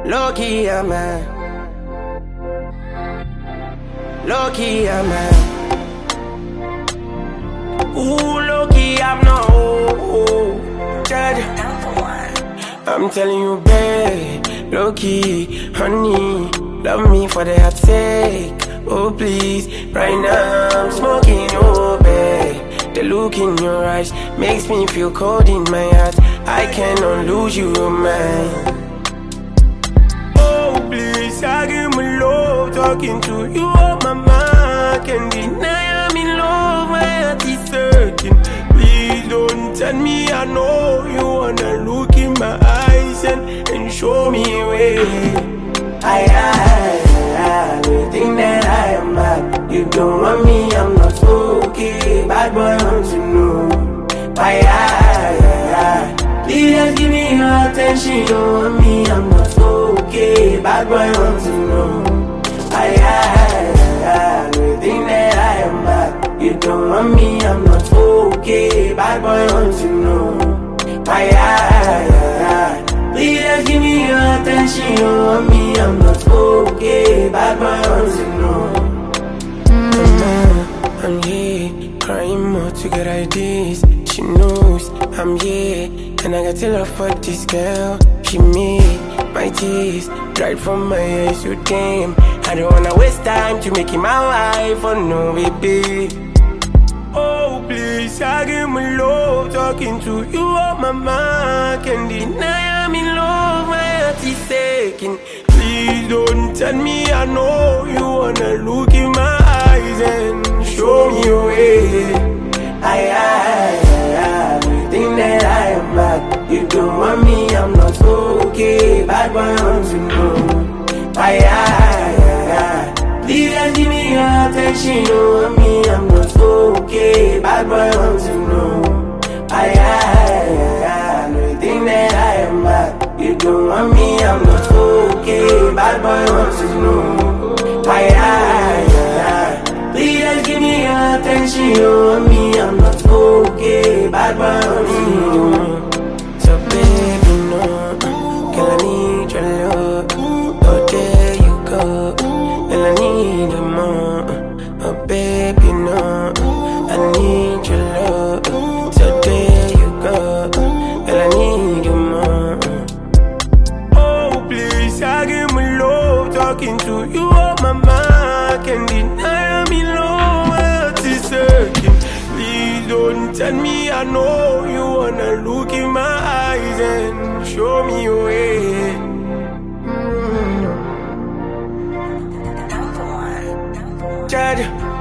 Low-key, I'm mad. Low-key, I'm mad. Ooh, low-key, I'm not. Judge. I'm telling you, babe. Low-key, honey, love me for the heart's sake. Oh, please, right now I'm smoking, oh, babe. The look in your eyes makes me feel cold in my heart. I cannot lose you, man. I give my love, talking to you on my mind. Can't deny I'm in love, my heart is searching. Please don't tell me I know you wanna look in my eyes and show me a way. I you think that I am bad. You don't want me, I'm not okay. Bad boy, want to know. Please just give me your attention. You don't want me, I'm not okay. Bad boy, want to know. You think that I am bad. You don't want me, I'm not okay. Bad boy, want to know. Please just give me your attention. You don't want me, I'm not okay. Bad boy, want to know. I'm here, crying more to get ideas. She knows I'm here, and I got to love for this girl. She made my tears dried from my eyes, so damn. I don't wanna waste time to make it my wife, oh no, baby. Oh, please, I give my love, talking to you on my mind. Can't deny I'm in love, my heart is aching. Please don't tell me I know you wanna look in my eyes and show me a way. You think that I am bad. You don't want me, I'm not okay. Bad boy, want to know. Please just give me your attention. You don't want me, I'm not okay. Bad boy, want to know. You think that I am bad. You don't want me, I'm not okay. Bad boy, want to know. Please just give me your attention. You don't want me, I'm not okay. Bad boy, want to know. So baby, no, girl, I need your love. Oh, there you go, girl, I need you more. Oh baby, no, I need your love. So there you go, girl, I need you more. Oh please, I give my love, talking to you on my mind. Can't deny I'm in love, my heart is searching. Please don't tell me I know you wanna look in my eyes and show me a way. Judge.